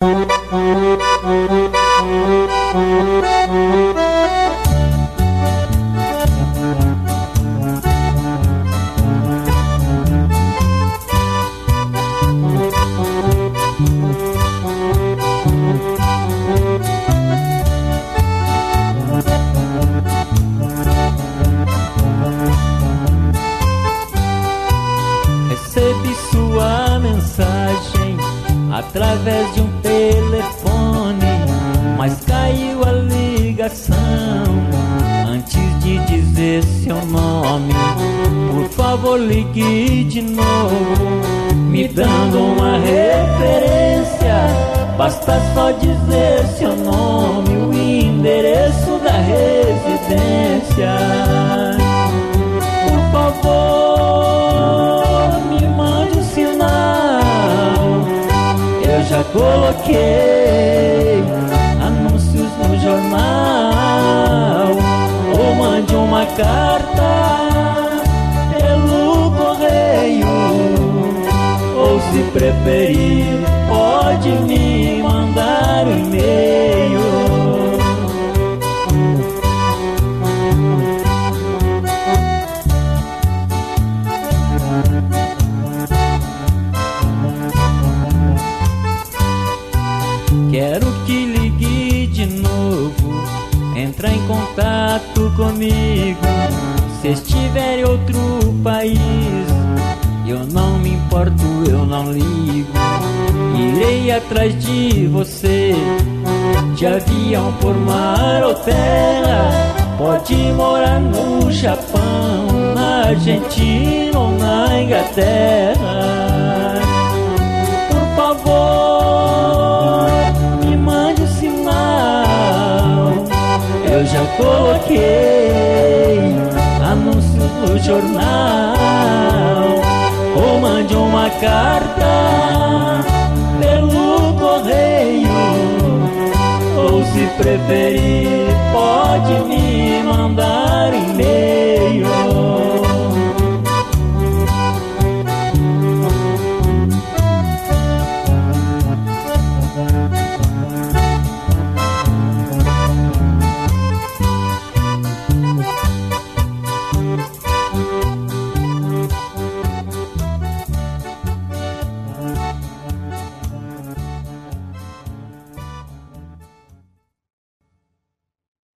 Recebi sua mensagem através de um telefone, mas caiu a ligação antes de dizer seu nome. Por favor, ligue de novo, me dando uma referência. Basta só dizer seu nome, o endereço da residência. Por favor, me mande um sinal. Eu já coloquei anúncios no jornal. Ou mande uma carta pelo correio, ou se preferir, pode me mandar um e-mail. Quero que ligue de novo, entra em contato comigo. Se estiver em outro país, eu não me importo, eu não ligo. Irei atrás de você, de avião, por mar ou terra. Pode morar no Japão, na Argentina ou na Inglaterra. Por favor, me mande um sinal. Eu já coloquei anúncios no jornal. Ou mande uma carta pelo correio, ou se preferir, pode me mandar e-mail.